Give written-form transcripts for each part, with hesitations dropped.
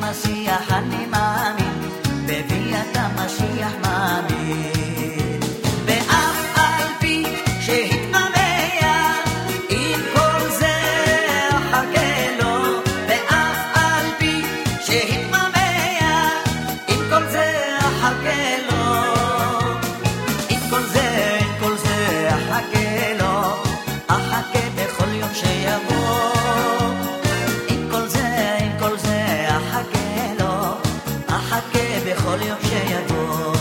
המשיח אני מאמין, בביאת המשיח מאמין. ואף על פי שהתמהמה, עם כל זה אחכה לו. ואף על פי שהתמהמה, עם כל זה אחכה לו. עם כל זה אחכה לו, אחכה בכל יום שיבוא. עם כל זה אחכה לו, אחכה בכל יום שיבוא.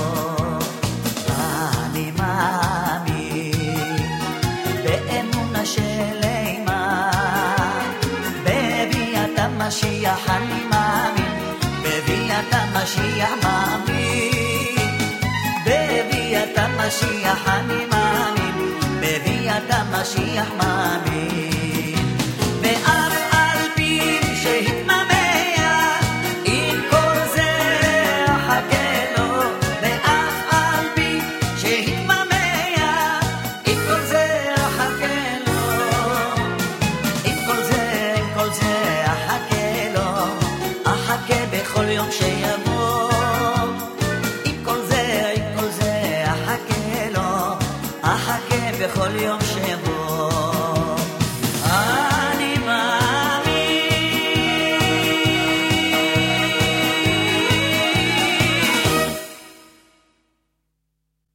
אני מאמין באמונה שלמה, בביאת המשיח אני מאמין, בביאת המשיח מאמין. בביאת המשיח אני מאמין, בביאת המשיח מאמין.